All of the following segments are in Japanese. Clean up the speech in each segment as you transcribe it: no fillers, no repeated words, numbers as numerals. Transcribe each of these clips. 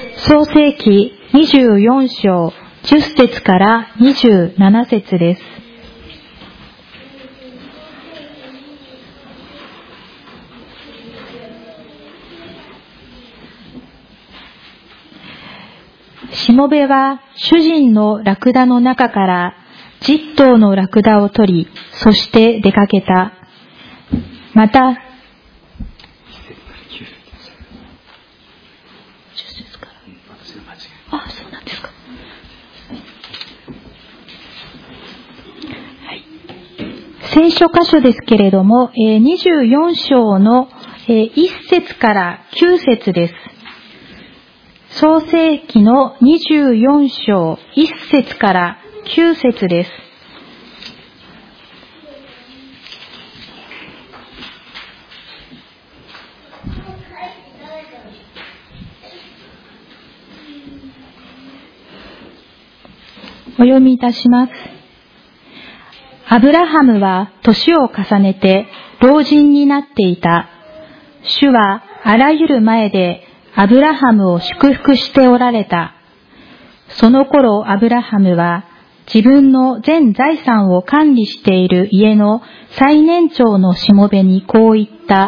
創世記24章10節から27節です。しもべは主人のラクダの中から10頭のラクダを取り、そして出かけた。また、そうなんですか。はい。聖書箇所ですけれども、24章の1節から9節です。創世記の24章1節から9節です。お読みいたします。アブラハムは年を重ねて老人になっていた。主はあらゆる前でアブラハムを祝福しておられた。その頃アブラハムは自分の全財産を管理している家の最年長のしもべにこう言った。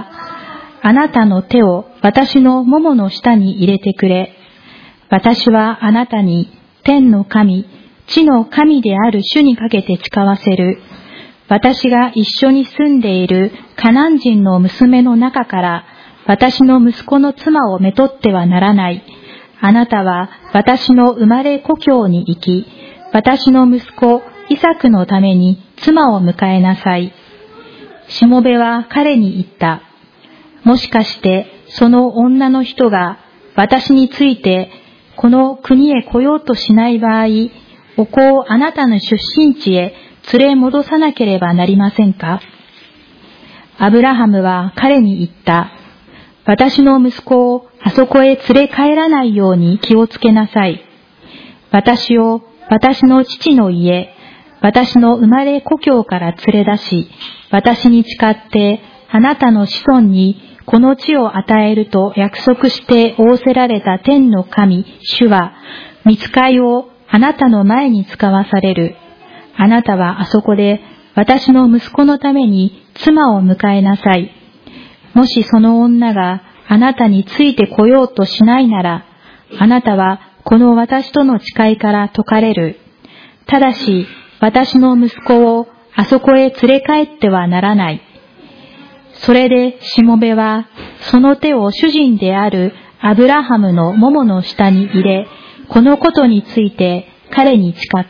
あなたの手を私のももの下に入れてくれ。私はあなたに天の神、地の神である主にかけて誓わせる。私が一緒に住んでいるカナン人の娘の中から私の息子の妻をめとってはならない。あなたは私の生まれ故郷に行き、私の息子イサクのために妻を迎えなさい。しもべは彼に言った。もしかしてその女の人が私についてこの国へ来ようとしない場合、お子をあなたの出身地へ連れ戻さなければなりませんか？アブラハムは彼に言った。私の息子をあそこへ連れ帰らないように気をつけなさい。私を私の父の家、私の生まれ故郷から連れ出し、私に誓ってあなたの子孫にこの地を与えると約束して仰せられた天の神、主は、御使いをあなたの前に使わされる。あなたはあそこで私の息子のために妻を迎えなさい。もしその女があなたについてこようとしないなら、あなたはこの私との誓いから解かれる。ただし、私の息子をあそこへ連れ帰ってはならない。それでしもべは、その手を主人であるアブラハムのももの下に入れ、このことについて彼に誓った。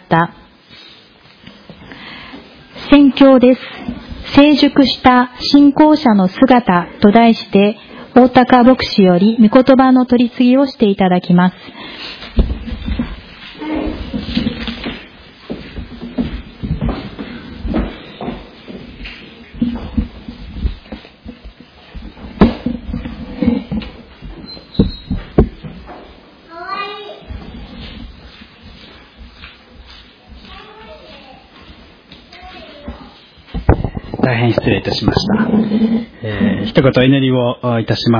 宣教です。成熟した信仰者の姿と題して、大高牧師より御言葉の取り次ぎをしていただきます。 大変失礼いたしました。一言お祈りをいたします。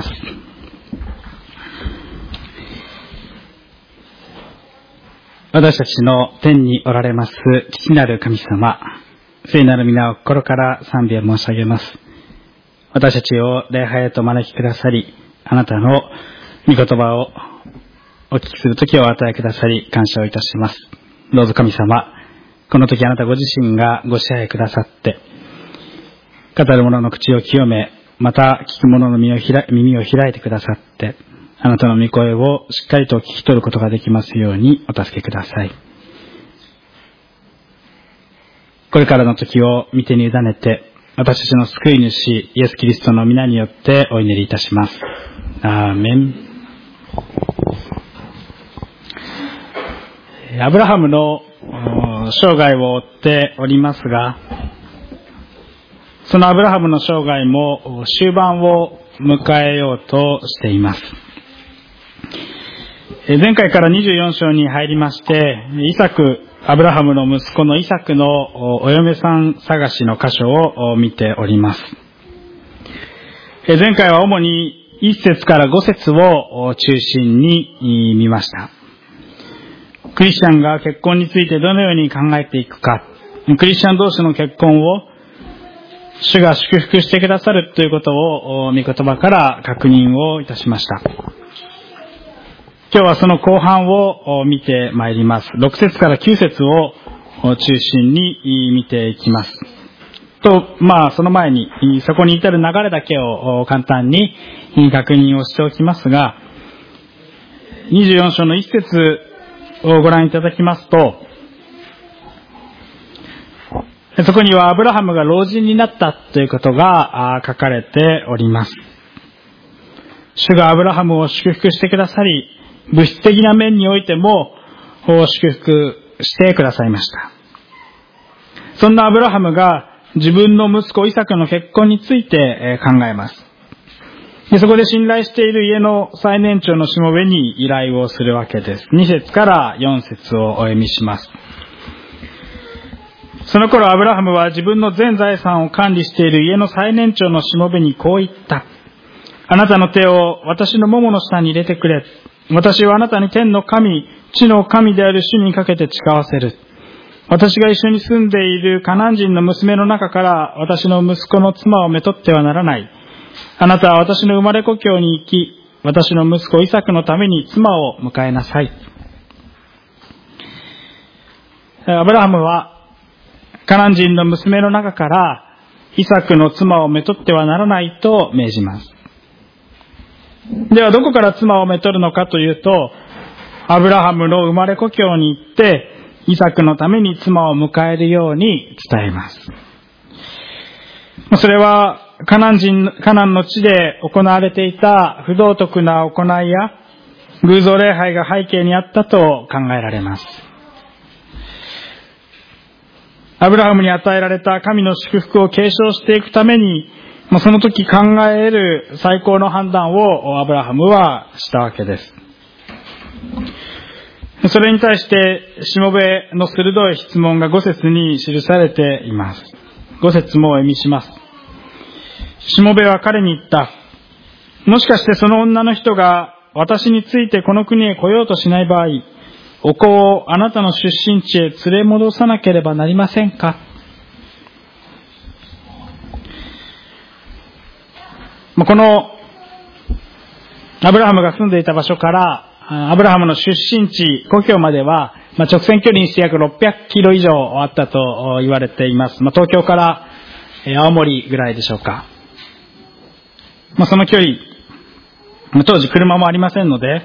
私たちの天におられます父なる神様、聖なる皆を心から賛美を申し上げます。私たちを礼拝へと招きくださり、あなたの御言葉をお聞きするときをお与えくださり、感謝をいたします。どうぞ神様、この時あなたご自身がご支配くださって、語る者の口を清め、また聞く者の耳を開いてくださって、あなたの御声をしっかりと聞き取ることができますようにお助けください。これからの時を御手に委ねて、私たちの救い主イエス・キリストの皆によってお祈りいたします。アーメン。アブラハムの生涯を追っておりますが、そのアブラハムの生涯も終盤を迎えようとしています。前回から24章に入りまして、アブラハムの息子のイサクのお嫁さん探しの箇所を見ております。前回は主に 1節から5節を中心に見ました。クリスチャンが結婚についてどのように考えていくか、クリスチャン同士の結婚を主が祝福してくださるということを御言葉から確認をいたしました。今日はその後半を見てまいります。6節から9節を中心に見ていきます。と、その前にそこに至る流れだけを簡単に確認をしておきますが、24章の1節をご覧いただきますと、そこにはアブラハムが老人になったということが書かれております。主がアブラハムを祝福してくださり、物質的な面においても祝福してくださいました。そんなアブラハムが自分の息子イサクの結婚について考えます。で、そこで信頼している家の最年長のしもべに依頼をするわけです。2節から4節をお読みします。その頃アブラハムは自分の全財産を管理している家の最年長のしもべにこう言った。あなたの手を私のももの下に入れてくれ。私はあなたに天の神、地の神である主にかけて誓わせる。私が一緒に住んでいるカナン人の娘の中から私の息子の妻をめとってはならない。あなたは私の生まれ故郷に行き、私の息子イサクのために妻を迎えなさい。アブラハムはカナン人の娘の中からイサクの妻をめとってはならないと命じます。ではどこから妻をめとるのかというと、アブラハムの生まれ故郷に行ってイサクのために妻を迎えるように伝えます。それはカナンの地で行われていた不道徳な行いや偶像礼拝が背景にあったと考えられます。アブラハムに与えられた神の祝福を継承していくために、その時考える最高の判断をアブラハムはしたわけです。それに対してしもべの鋭い質問が5節に記されています。5節もお読みします。しもべは彼に言った。もしかしてその女の人が私についてこの国へ来ようとしない場合、お子をあなたの出身地へ連れ戻さなければなりませんか。このアブラハムが住んでいた場所からアブラハムの出身地、故郷までは、直線距離にして約600キロ以上あったと言われています。東京から青森ぐらいでしょうか。その距離、当時車もありませんので、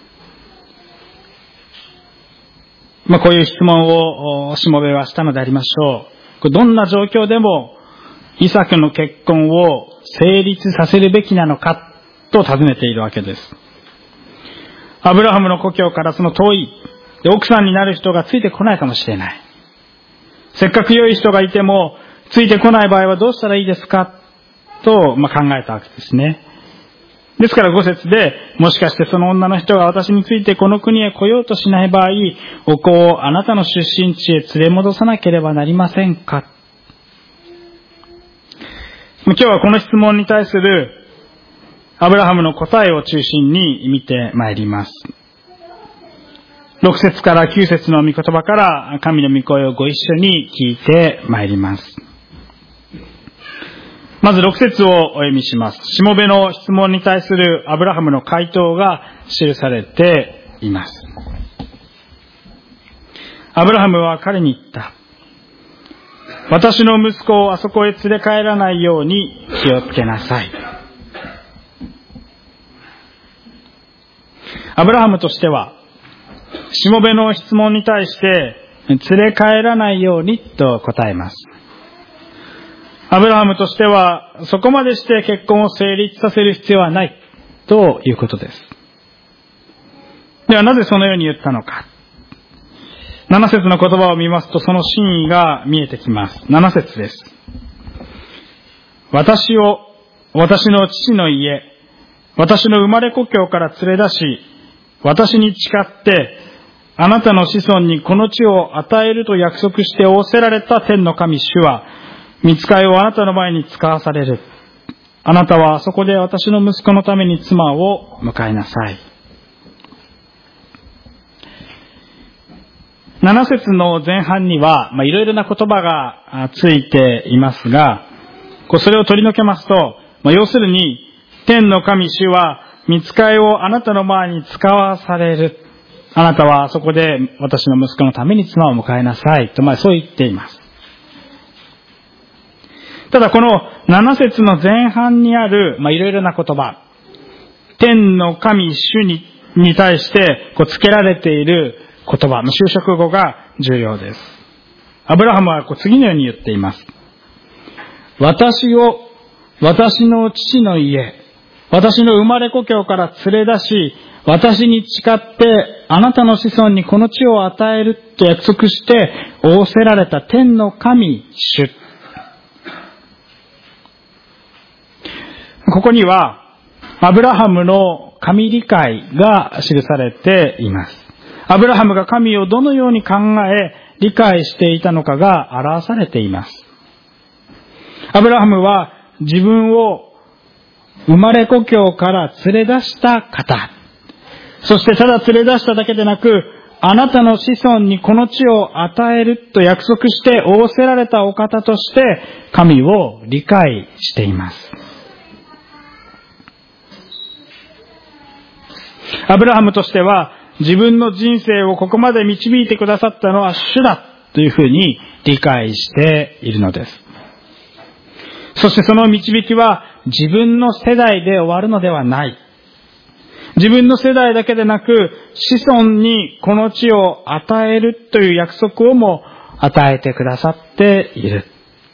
こういう質問をしもべはしたのでありましょう。どんな状況でもイサクの結婚を成立させるべきなのかと尋ねているわけです。アブラハムの故郷からその遠い奥さんになる人がついてこないかもしれない。せっかく良い人がいてもついてこない場合はどうしたらいいですかと考えたわけですね。ですから5節で、もしかしてその女の人が私についてこの国へ来ようとしない場合、お子をあなたの出身地へ連れ戻さなければなりませんか。今日はこの質問に対するアブラハムの答えを中心に見てまいります。6節から9節の御言葉から神の御声をご一緒に聞いてまいります。まず6節をお読みします。しもべの質問に対するアブラハムの回答が記されています。アブラハムは彼に言った。私の息子をあそこへ連れ帰らないように気をつけなさい。アブラハムとしては、しもべの質問に対して連れ帰らないようにと答えます。アブラハムとしてはそこまでして結婚を成立させる必要はないということです。ではなぜそのように言ったのか。7節の言葉を見ますとその真意が見えてきます。7節です。私を私の父の家、私の生まれ故郷から連れ出し、私に誓ってあなたの子孫にこの地を与えると約束して仰せられた天の神主は、御使いをあなたの前に使わされる。 あなたはそこで私の息子のために妻を迎えなさい。7節の前半にはいろいろな言葉がついていますが、それを取り除けますと、要するに、天の神主は御使いをあなたの前に使わされる。あなたはそこで私の息子のために妻を迎えなさいと、そう言っています。ただこの7節の前半にあるいろいろな言葉、天の神主に対して付けられている言葉、修飾語が重要です。アブラハムは次のように言っています。私を私の父の家、私の生まれ故郷から連れ出し、私に誓ってあなたの子孫にこの地を与えると約束して仰せられた天の神主。ここにはアブラハムの神理解が記されています。アブラハムが神をどのように考え理解していたのかが表されています。アブラハムは自分を生まれ故郷から連れ出した方。そしてただ連れ出しただけでなく、あなたの子孫にこの地を与えると約束して仰せられたお方として神を理解しています。アブラハムとしては自分の人生をここまで導いてくださったのは主だというふうに理解しているのです。そしてその導きは自分の世代で終わるのではない。自分の世代だけでなく子孫にこの地を与えるという約束をも与えてくださっている。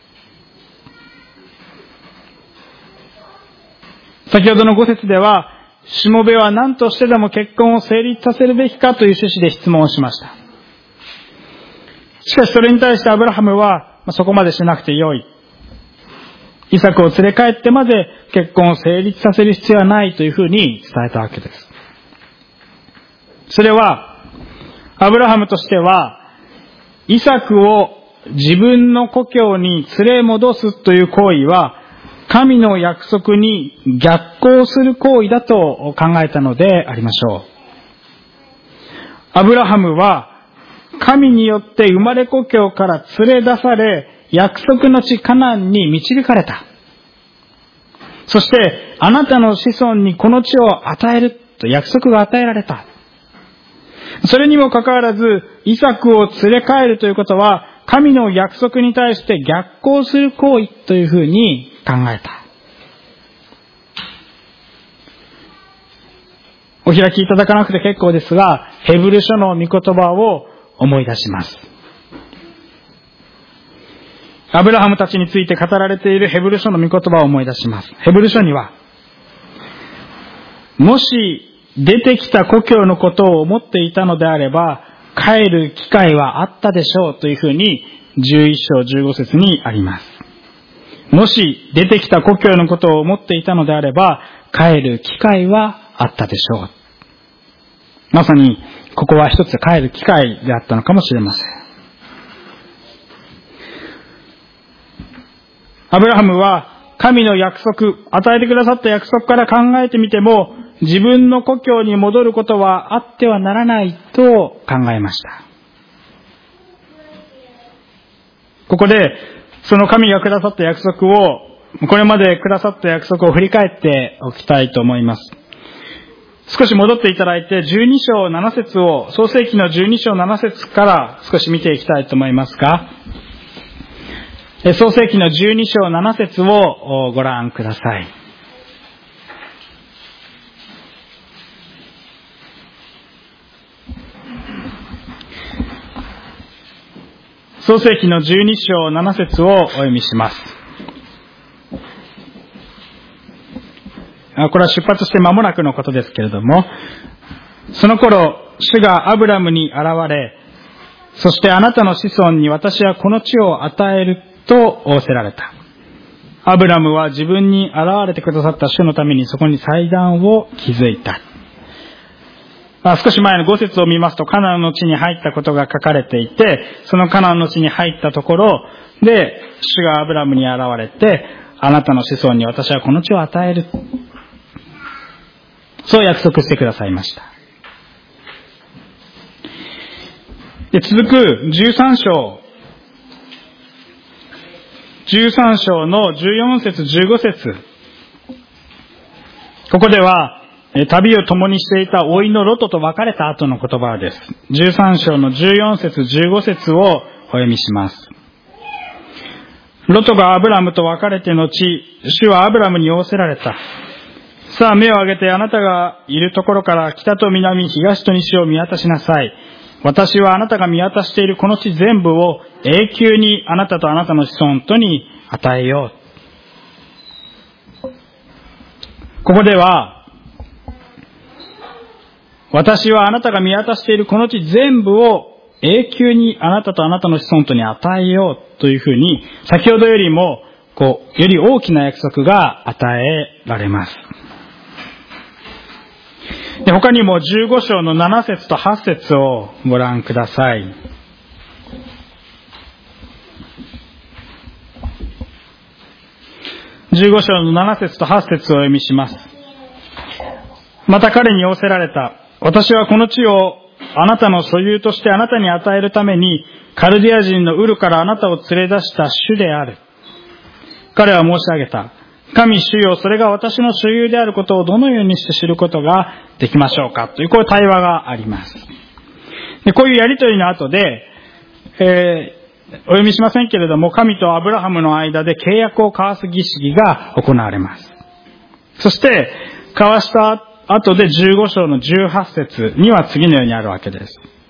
先ほどの5節では、しもべは何としてでも結婚を成立させるべきかという趣旨で質問をしました。しかしそれに対してアブラハムは、そこまでしなくてよい。イサクを連れ帰ってまで結婚を成立させる必要はないというふうに伝えたわけです。それは、アブラハムとしては、イサクを自分の故郷に連れ戻すという行為は、神の約束に逆行する行為だと考えたのでありましょう。アブラハムは、神によって生まれ故郷から連れ出され、約束の地カナンに導かれた。そして、あなたの子孫にこの地を与えると約束が与えられた。それにもかかわらず、イサクを連れ帰るということは、神の約束に対して逆行する行為というふうに考えた。お開きいただかなくて結構ですが、ヘブル書の御言葉を思い出します。アブラハムたちについて語られているヘブル書の御言葉を思い出します。ヘブル書には、もし出てきた故郷のことを思っていたのであれば、帰る機会はあったでしょうというふうに11章15節にあります。もし出てきた故郷のことを思っていたのであれば、帰る機会はあったでしょう。まさにここは一つ帰る機会であったのかもしれません。アブラハムは神の約束、与えてくださった約束から考えてみても、自分の故郷に戻ることはあってはならないと考えました。ここでその神がくださった約束を、これまでくださった約束を振り返っておきたいと思います。少し戻っていただいて、12章7節を、創世記の12章7節から少し見ていきたいと思いますが、創世記の12章7節をご覧ください。創世記の12章7節をお読みします。これは出発して間もなくのことですけれども、その頃、主がアブラムに現れ、そしてあなたの子孫に私はこの地を与えると仰せられた。アブラムは自分に現れてくださった主のためにそこに祭壇を築いた。少し前の5節を見ますと、カナンの地に入ったことが書かれていて、そのカナンの地に入ったところで、主がアブラムに現れて、 あなたの子孫に私はこの地を与える。そう約束してくださいました。で、続く13章の14節15節。ここでは、旅を共にしていた甥のロトと別れた後の言葉です。13章の14節15節をお読みします。ロトがアブラムと別れて後、主はアブラムに仰せられた。さあ目を上げてあなたがいるところから北と南、東と西を見渡しなさい。私はあなたが見渡しているこの地全部を永久にあなたとあなたの子孫とに与えよう。ここでは、私はあなたが見渡しているこの地全部を永久にあなたとあなたの子孫とに与えようというふうに、先ほどよりもより大きな約束が与えられます。で、他にも15章の7節と8節をご覧ください。15章の7節と8節をお読みします。また彼に仰せられた。私はこの地をあなたの所有としてあなたに与えるために、カルディア人のウルからあなたを連れ出した主である。彼は申し上げた。神主よ、それが私の所有であることをどのようにして知ることができましょうかという、こういう対話があります。で、こういうやりとりの後で、お読みしませんけれども、神とアブラハムの間で契約を交わす儀式が行われます。そして、交わした後で15章の18節には次のようにあるわけです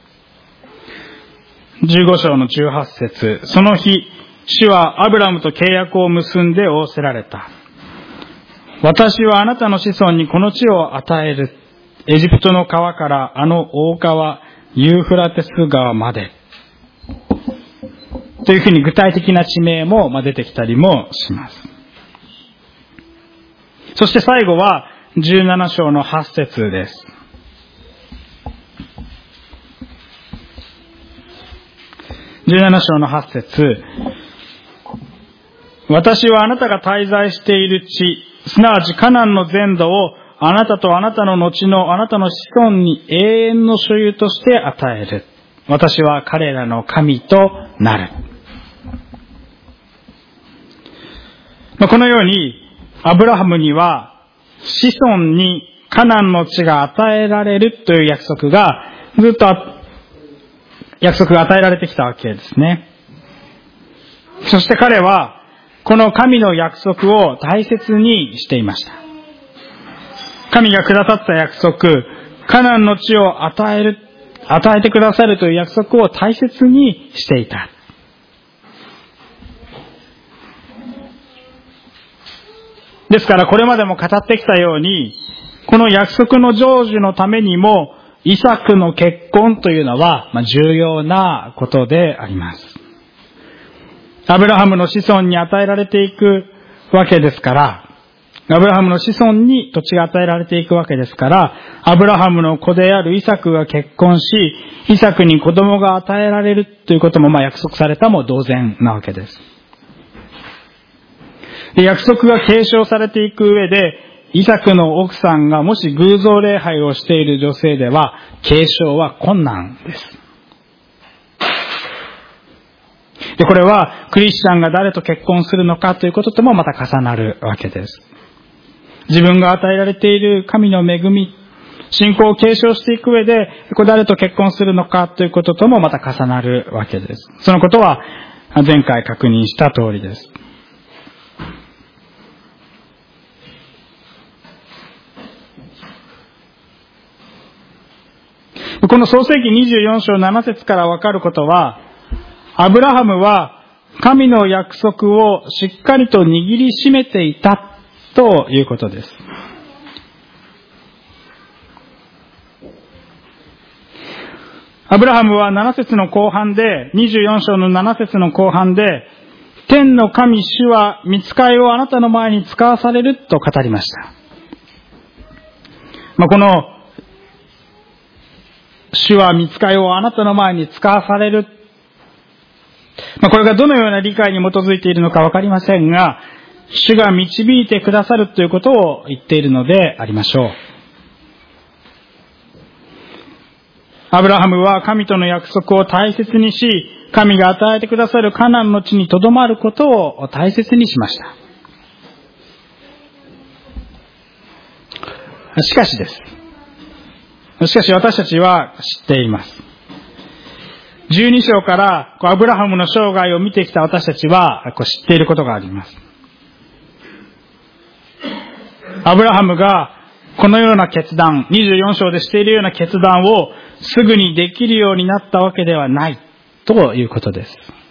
。15章の18節。その日、主はアブラムと契約を結んで仰せられた。私はあなたの子孫にこの地を与える。エジプトの川からあの大川、ユーフラテス川まで。というふうに具体的な地名も出てきたりもします。そして最後は17章の8節です。17章の8節。私はあなたが滞在している地、すなわちカナンの全土をあなたとあなたの後のあなたの子孫に永遠の所有として与える。私は彼らの神となる。このようにアブラハムには子孫にカナンの地が与えられるという約束がずっと約束が与えられてきたわけですね。そして彼はこの神の約束を大切にしていました。神がくださった約束、カナンの地を与えてくださるという約束を大切にしていた。ですからこれまでも語ってきたように、この約束の成就のためにもイサクの結婚というのは重要なことであります。アブラハムの子孫に与えられていくわけですから、アブラハムの子孫に土地が与えられていくわけですから、アブラハムの子であるイサクが結婚し、イサクに子供が与えられるということも約束されたも同然なわけです。約束が継承されていく上で、イサクの奥さんがもし偶像礼拝をしている女性では、継承は困難です。で、これはクリスチャンが誰と結婚するのかということともまた重なるわけです。自分が与えられている神の恵み、信仰を継承していく上で、誰と結婚するのかということともまた重なるわけです。そのことは前回確認した通りです。この創世記24章7節からわかることは、アブラハムは神の約束をしっかりと握りしめていたということです。アブラハムは7節の後半で、24章の7節の後半で、天の神主は御使いをあなたの前に使わされると語りました。この主は御使いをあなたの前に使わされる。これがどのような理解に基づいているのかわかりませんが、 主が導いてくださるということを言っているのでありましょう。アブラハムは神との約束を大切にし、神が与えてくださるカナンの地に留まることを大切にしました。しかし私たちは知っています。12章からアブラハムの生涯を見てきた私たちは知っていることがあります。アブラハムがこのような決断、24章でしているような決断をすぐにできるようになったわけではないということです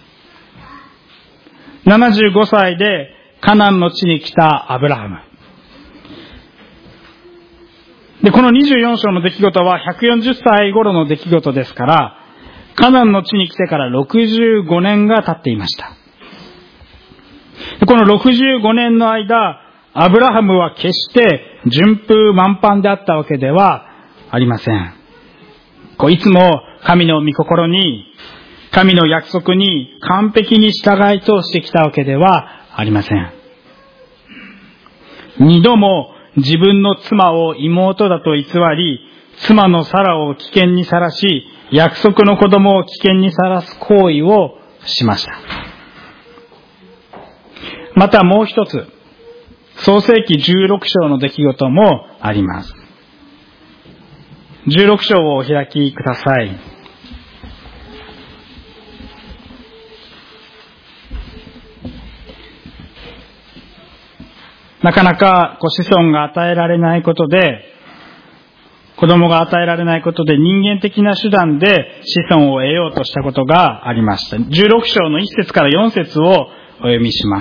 。75歳でカナンの地に来たアブラハム。で、この24章の出来事は140歳頃の出来事ですから、カナンの地に来てから65年が経っていました。で、この65年の間、アブラハムは決して順風満帆であったわけではありません。いつも神の御心に、神の約束に完璧に従い通してきたわけではありません。2度も自分の妻を妹だと偽り、妻のサラを危険にさらし、約束の子供を危険にさらす行為をしました。またもう一つ、創世記16章の出来事もあります。16章をお開きください。なかなか子孫が与えられないことで、子供が与えられないことで人間的な手段で子孫を得ようとしたことがありました。16章の1節から4節をお読みします。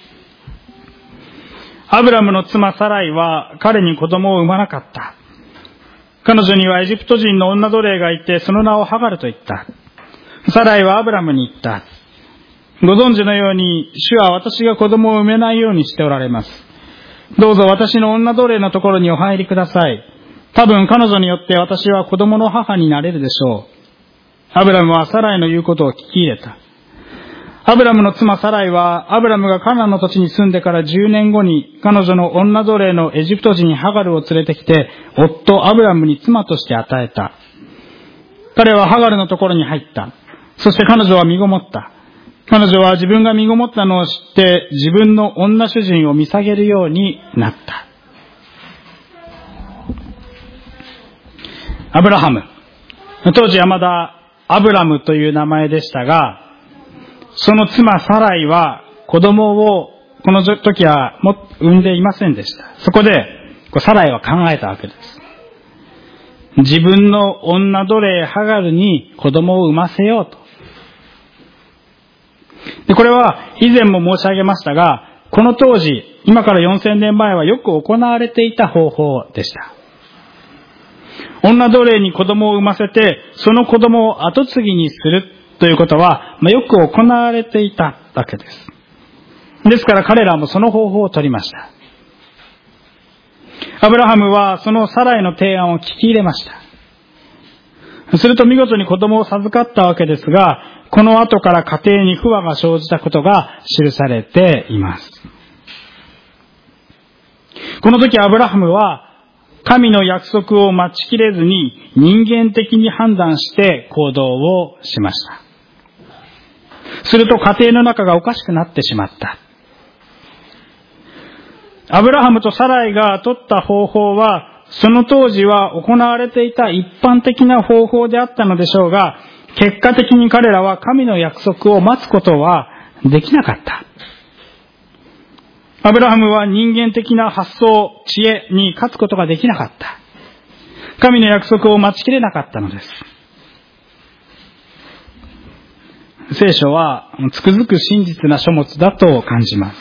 アブラムの妻サライは彼に子供を産まなかった。彼女にはエジプト人の女奴隷がいて、その名をハガルと言った。サライはアブラムに言った。ご存知のように、主は私が子供を産めないようにしておられます。どうぞ私の女奴隷のところにお入りください。多分彼女によって私は子供の母になれるでしょう。アブラムはサライの言うことを聞き入れた。アブラムの妻サライは、アブラムがカナンの土地に住んでから10年後に、彼女の女奴隷のエジプト人ハガルを連れてきて、夫アブラムに妻として与えた。彼はハガルのところに入った。そして彼女は身ごもった。彼女は自分が身ごもったのを知って、自分の女主人を見下げるようになった。アブラハム。当時はまだアブラムという名前でしたが、その妻サライは子供をこの時は産んでいませんでした。そこでサライは考えたわけです。自分の女奴隷ハガルに子供を産ませようと。で、これは以前も申し上げましたが、この当時、今から4000年前はよく行われていた方法でした。女奴隷に子供を産ませて、その子供を後継ぎにするということは、よく行われていたわけです。ですから彼らもその方法を取りました。アブラハムはそのサライの提案を聞き入れました。すると見事に子供を授かったわけですが、この後から家庭に不和が生じたことが記されています。この時アブラハムは神の約束を待ちきれずに人間的に判断して行動をしました。すると家庭の中がおかしくなってしまった。アブラハムとサライが取った方法は、その当時は行われていた一般的な方法であったのでしょうが、結果的に彼らは神の約束を待つことはできなかった。アブラハムは人間的な発想、知恵に勝つことができなかった。神の約束を待ちきれなかったのです。聖書はつくづく真実な書物だと感じます。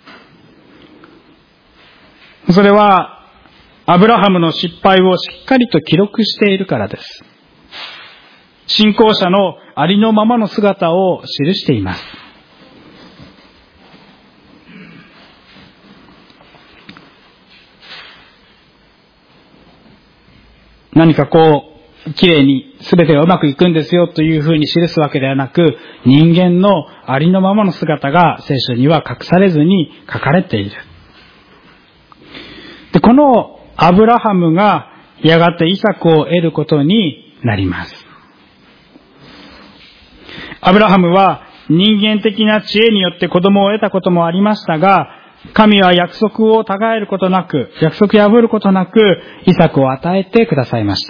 それはアブラハムの失敗をしっかりと記録しているからです。信仰者のありのままの姿を記しています。何か綺麗に全てがうまくいくんですよというふうに記すわけではなく、人間のありのままの姿が聖書には隠されずに書かれている。で、このアブラハムがやがてイサクを得ることになります。アブラハムは人間的な知恵によって子供を得たこともありましたが、神は約束を違えることなく、約束破ることなく、イサクを与えてくださいました。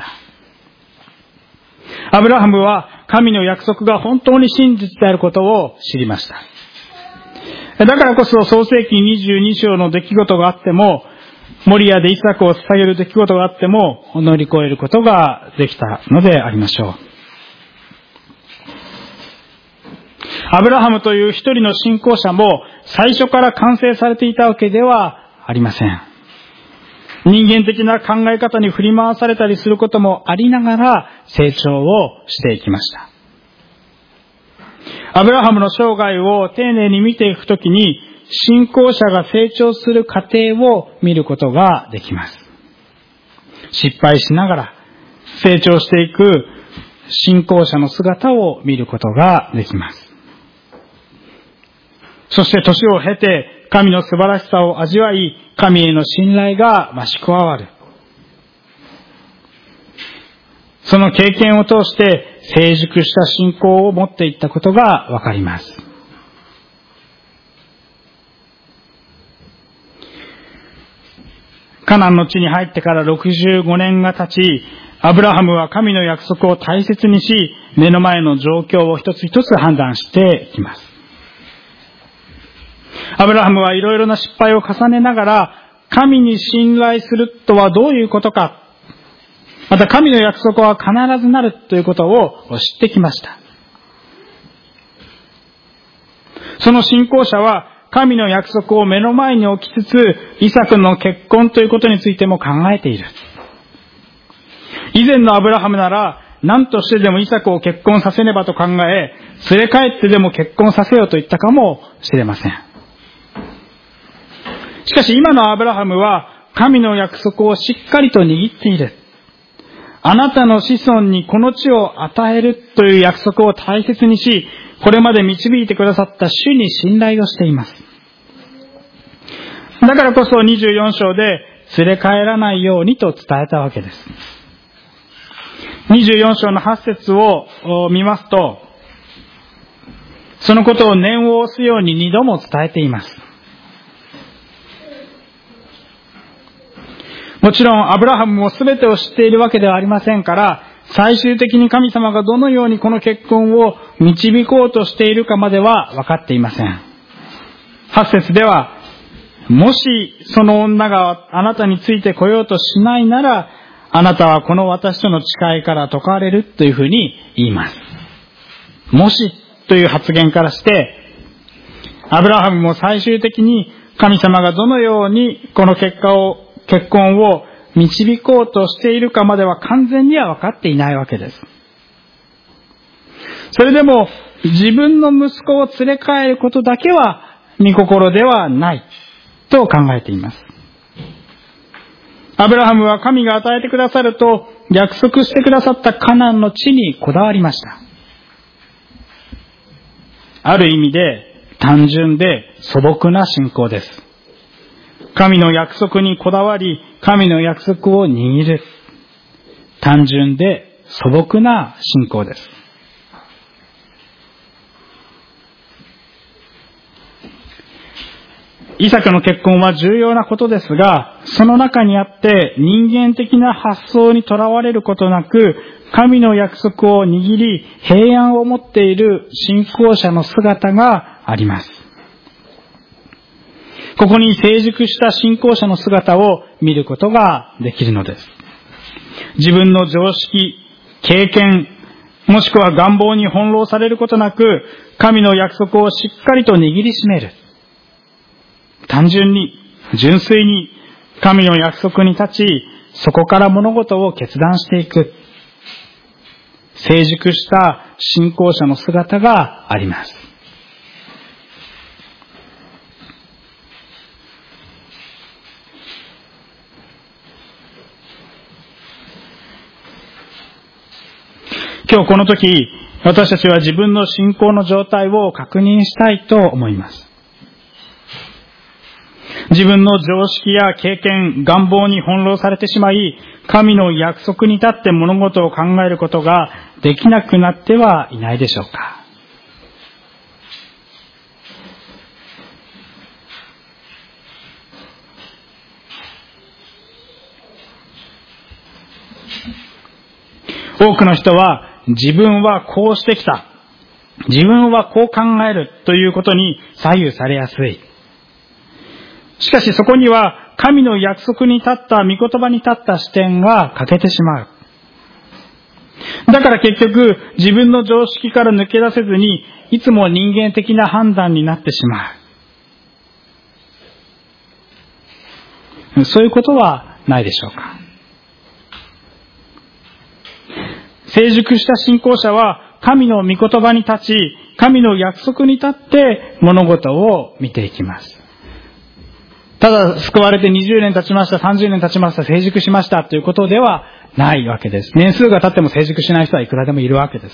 アブラハムは神の約束が本当に真実であることを知りました。だからこそ創世記22章の出来事があっても、モリアでイサクを捧げる出来事があっても乗り越えることができたのでありましょう。アブラハムという一人の信仰者も最初から完成されていたわけではありません。人間的な考え方に振り回されたりすることもありながら成長をしていきました。アブラハムの生涯を丁寧に見ていくときに、信仰者が成長する過程を見ることができます。失敗しながら成長していく信仰者の姿を見ることができます。そして年を経て神の素晴らしさを味わい、神への信頼が増し加わる。その経験を通して成熟した信仰を持っていったことがわかります。カナンの地に入ってから65年が経ち、アブラハムは神の約束を大切にし、目の前の状況を一つ一つ判断していきます。アブラハムはいろいろな失敗を重ねながら、神に信頼するとはどういうことか、また神の約束は必ずなるということを知ってきました。その信仰者は神の約束を目の前に置きつつ、イサクの結婚ということについても考えている。以前のアブラハムなら、何としてでもイサクを結婚させねばと考え、連れ帰ってでも結婚させようと言ったかもしれません。しかし今のアブラハムは神の約束をしっかりと握っている。あなたの子孫にこの地を与えるという約束を大切にし、これまで導いてくださった主に信頼をしています。だからこそ24章で連れ帰らないようにと伝えたわけです。24章の8節を見ますと、そのことを念を押すように2度も伝えています。もちろんアブラハムも全てを知っているわけではありませんから、最終的に神様がどのようにこの結婚を導こうとしているかまでは分かっていません。8節では、もしその女があなたについてこようとしないなら、あなたはこの私との誓いから解かれるというふうに言います。もしという発言からして、アブラハムも最終的に神様がどのようにこの結婚を導こうとしているかまでは完全には分かっていないわけです。それでも自分の息子を連れ帰ることだけは御心ではないと考えています。アブラハムは神が与えてくださると約束してくださったカナンの地にこだわりました。ある意味で単純で素朴な信仰です。神の約束にこだわり、神の約束を握る。単純で素朴な信仰です。イサクの結婚は重要なことですが、その中にあって人間的な発想にとらわれることなく、神の約束を握り、平安を持っている信仰者の姿があります。ここに成熟した信仰者の姿を見ることができるのです。自分の常識、経験、もしくは願望に翻弄されることなく、神の約束をしっかりと握りしめる。単純に、純粋に神の約束に立ち、そこから物事を決断していく。成熟した信仰者の姿があります。 今日この時、私たちは自分の信仰の状態を確認したいと思います。自分の常識や経験、願望に翻弄されてしまい、神の約束に立って物事を考えることができなくなってはいないでしょうか。多くの人は自分はこうしてきた、自分はこう考えるということに左右されやすい。しかしそこには神の約束に立った、御言葉に立った視点が欠けてしまう。だから結局自分の常識から抜け出せずに、いつも人間的な判断になってしまう。そういうことはないでしょうか。成熟した信仰者は神の御言葉に立ち、神の約束に立って物事を見ていきます。ただ救われて20年経ちました、30年経ちました、成熟しましたということではないわけです。年数が経っても成熟しない人はいくらでもいるわけです。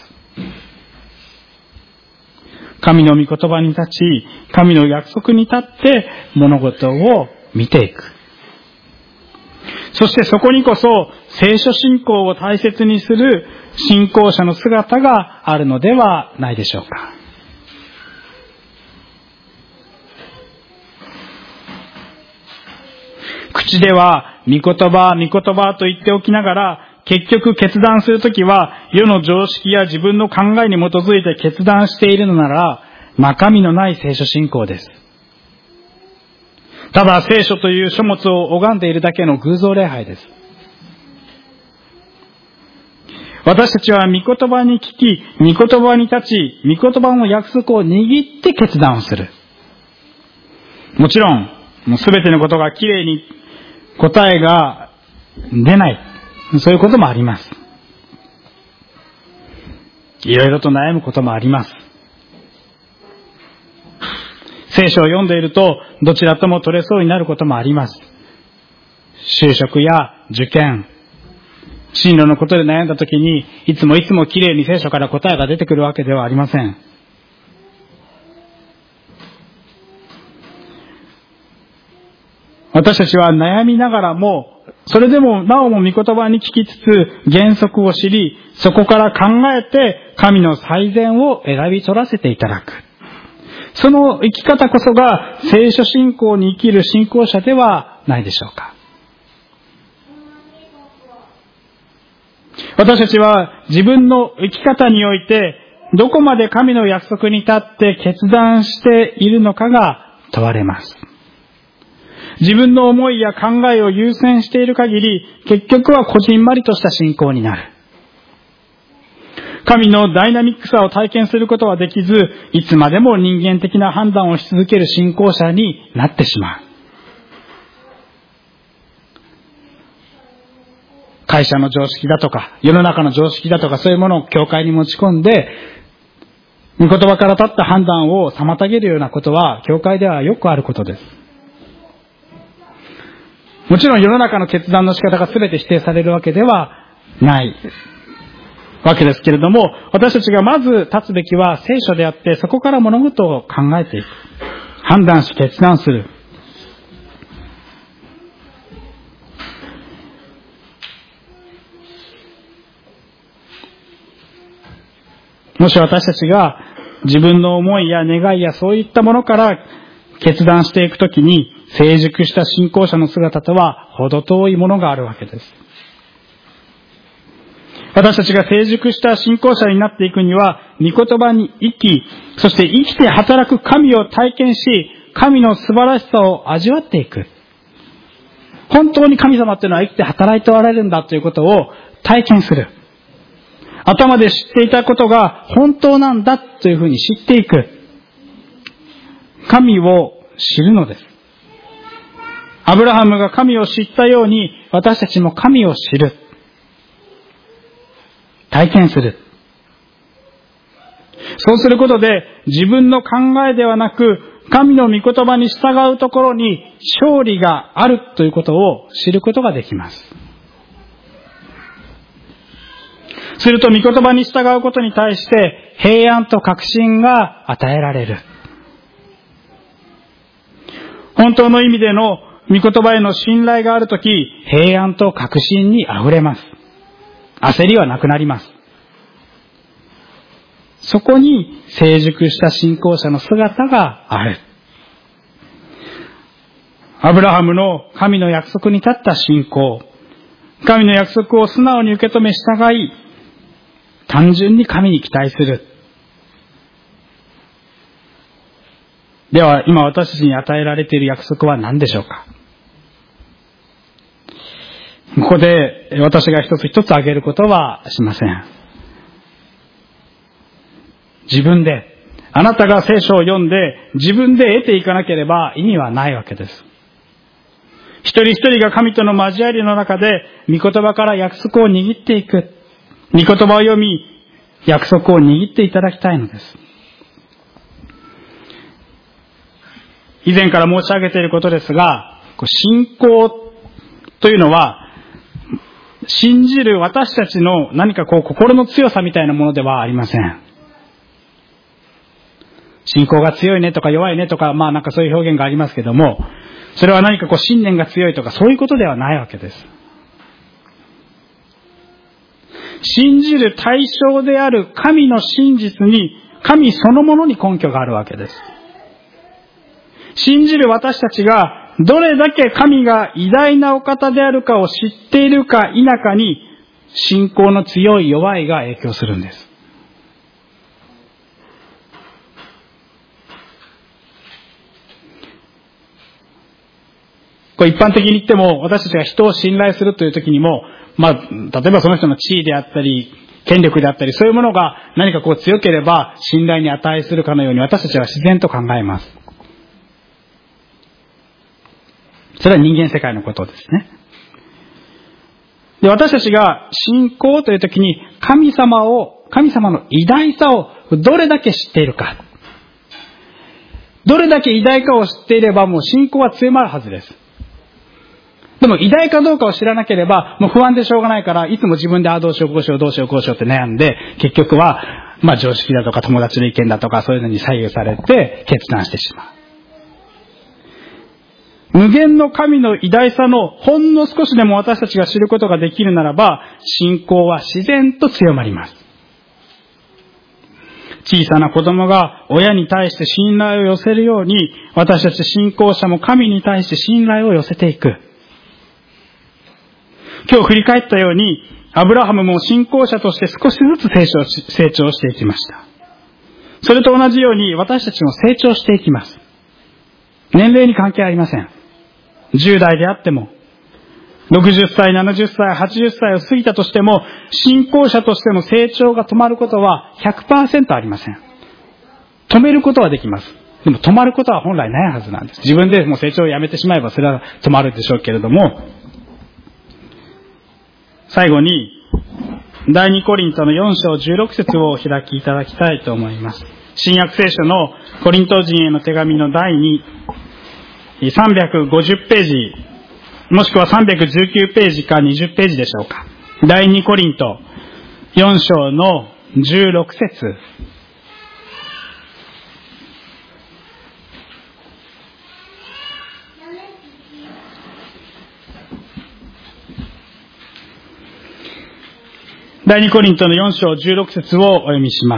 神の御言葉に立ち、神の約束に立って物事を見ていく。そしてそこにこそ聖書信仰を大切にする信仰者の姿があるのではないでしょうか。口では御言葉、御言葉と言っておきながら、結局決断するときは世の常識や自分の考えに基づいて決断しているのなら、中身のない聖書信仰です。ただ聖書という書物を拝んでいるだけの偶像礼拝です。私たちは御言葉に聞き、御言葉に立ち、御言葉の約束を握って決断をする。もちろん、すべてのことがきれいに答えが出ない。そういうこともあります。いろいろと悩むこともあります。聖書を読んでいると、どちらとも取れそうになることもあります。就職や受験、進路のことで悩んだときに、いつもきれいに聖書から答えが出てくるわけではありません。私たちは悩みながらも、それでもなおも御言葉に聞きつつ、原則を知り、そこから考えて神の最善を選び取らせていただく。その生き方こそが聖書信仰に生きる信仰者ではないでしょうか。私たちは自分の生き方において、どこまで神の約束に立って決断しているのかが問われます。自分の思いや考えを優先している限り、結局はこじんまりとした信仰になる。神のダイナミックさを体験することはできず、いつまでも人間的な判断をし続ける信仰者になってしまう。会社の常識だとか、世の中の常識だとか、そういうものを教会に持ち込んで、御言葉から立った判断を妨げるようなことは、教会ではよくあることです。もちろん世の中の決断の仕方が全て否定されるわけではないわけですけれども、私たちがまず立つべきは聖書であって、そこから物事を考えていく。判断し決断する。もし私たちが自分の思いや願いやそういったものから決断していくときに、成熟した信仰者の姿とは程遠いものがあるわけです。私たちが成熟した信仰者になっていくには、御言葉に生き、そして生きて働く神を体験し、神の素晴らしさを味わっていく。本当に神様っていうのは生きて働いておられるんだということを体験する。頭で知っていたことが本当なんだというふうに知っていく。神を知るのです。アブラハムが神を知ったように、私たちも神を知る。体験する。そうすることで、自分の考えではなく、神の御言葉に従うところに勝利があるということを知ることができます。 すると御言葉に従うことに対して平安と確信が与えられる。本当の意味での御言葉への信頼があるとき、平安と確信にあふれます。焦りはなくなります。そこに成熟した信仰者の姿がある。アブラハムの神の約束に立った信仰、神の約束を素直に受け止め従い、単純に神に期待する。では、今私たちに与えられている約束は何でしょうか？ここで私が一つ一つ挙げることはしません。自分で、あなたが聖書を読んで自分で得ていかなければ意味はないわけです。一人一人が神との交わりの中で御言葉から約束を握っていく。御言葉を読み、約束を握っていただきたいのです。以前から申し上げていることですが、信仰というのは、信じる私たちの何か心の強さみたいなものではありません。信仰が強いねとか弱いねとか、なんかそういう表現がありますけども、それは何か信念が強いとかそういうことではないわけです。信じる対象である神の真実に、神そのものに根拠があるわけです。信じる私たちがどれだけ神が偉大なお方であるかを知っているか否かに、信仰の強い弱いが影響するんです。一般的に言っても、私たちが人を信頼するという時にも、例えばその人の地位であったり、権力であったり、そういうものが何か強ければ信頼に値するかのように私たちは自然と考えます。それは人間世界のことですね。で、私たちが信仰という時に神様の偉大さをどれだけ知っているか。どれだけ偉大かを知っていればもう信仰は強まるはずです。でも偉大かどうかを知らなければもう不安でしょうがないから、いつも自分でどうしようこうしようどうしようこうしようって悩んで、結局は常識だとか友達の意見だとかそういうのに左右されて決断してしまう。無限の神の偉大さのほんの少しでも私たちが知ることができるならば、信仰は自然と強まります。小さな子供が親に対して信頼を寄せるように、私たち信仰者も神に対して信頼を寄せていく。今日振り返ったように、アブラハムも信仰者として少しずつ成長していきました。それと同じように私たちも成長していきます。年齢に関係ありません。10代であっても、60歳、70歳、80歳を過ぎたとしても、信仰者としての成長が止まることは 100% ありません。止めることはできます。でも止まることは本来ないはずなんです。自分でもう成長をやめてしまえばそれは止まるでしょうけれども、最後に、第2コリントの4章16節をお開きいただきたいと思います。新約聖書のコリント人への手紙の第2、350ページ、もしくは319ページか20ページでしょうか。第2コリント4章の16節。第2コリントの4章16節をお読みします。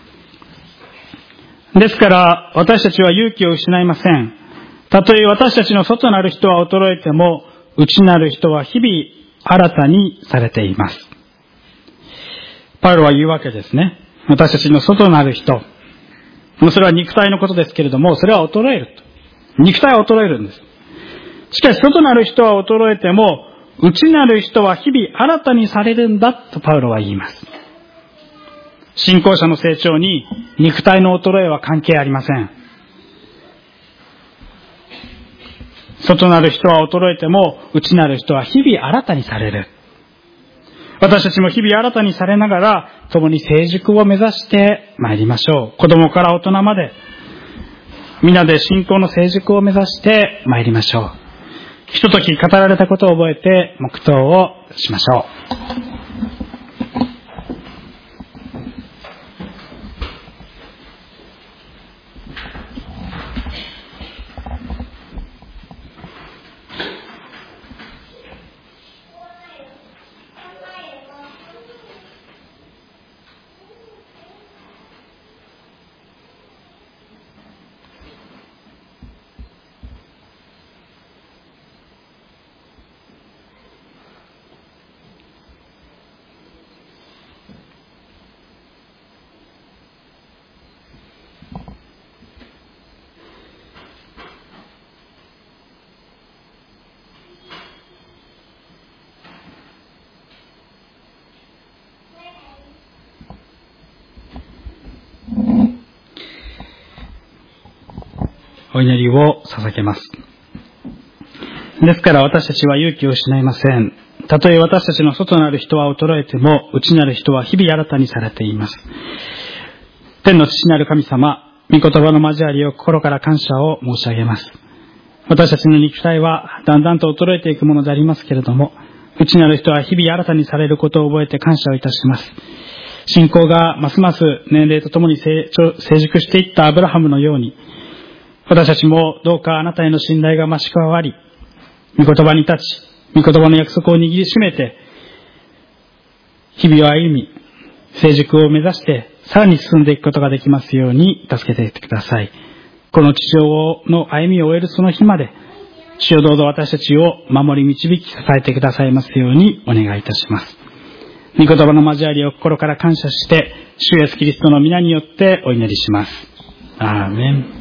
ですから私たちは勇気を失いません。たとえ私たちの外なる人は衰えても、内なる人は日々新たにされています。パウロは言うわけですね。私たちの外なる人。それは肉体のことですけれども、それは衰えると。肉体は衰えるんです。しかし外なる人は衰えても、内なる人は日々新たにされるんだとパウロは言います。信仰者の成長に肉体の衰えは関係ありません。外なる人は衰えても、内なる人は日々新たにされる。私たちも日々新たにされながら、共に成熟を目指して参りましょう。子供から大人まで、皆で信仰の成熟を目指して参りましょう。ひととき語られたことを覚えて黙祷をしましょう。 お祈りを捧げます。ですから私たちは勇気を失いません。たとえ私たちの外なる人は衰えても、内なる人は日々新たにされています。天の父なる神様、御言葉の交わりを心から感謝を申し上げます。私たちの肉体はだんだんと衰えていくものでありますけれども、内なる人は日々新たにされることを覚えて感謝をいたします。信仰がますます年齢とともに成熟していったアブラハムのように、私たちもどうかあなたへの信頼が増し加わり、御言葉に立ち、御言葉の約束を握りしめて、日々を歩み、成熟を目指して、さらに進んでいくことができますように助けていってください。この地上の歩みを終えるその日まで、主よどうぞ私たちを守り導き支えてくださいますようにお願いいたします。御言葉の交わりを心から感謝して、主イエスキリストの皆によってお祈りします。アーメン。